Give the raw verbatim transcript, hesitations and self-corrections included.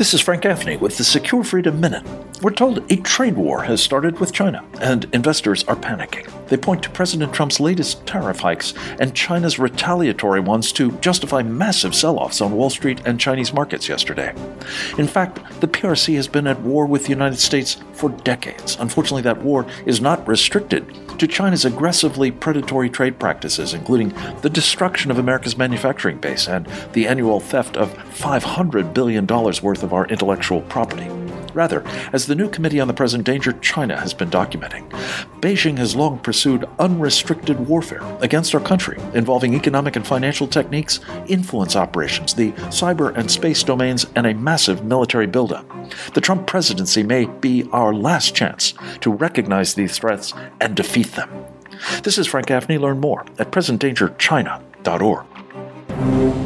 This is Frank Gaffney with the Secure Freedom Minute. We're told a trade war has started with China, and investors are panicking. They point to President Trump's latest tariff hikes and China's retaliatory ones to justify massive sell-offs on Wall Street and Chinese markets yesterday. In fact, the P R C has been at war with the United States for decades. Unfortunately, that war is not restricted to China's aggressively predatory trade practices, including the destruction of America's manufacturing base and the annual theft of five hundred billion dollars worth of our intellectual property. Rather, as the new Committee on the Present Danger China has been documenting, Beijing has long pursued unrestricted warfare against our country, involving economic and financial techniques, influence operations, the cyber and space domains, and a massive military buildup. The Trump presidency may be our last chance to recognize these threats and defeat them. This is Frank Gaffney. Learn more at present danger china dot org.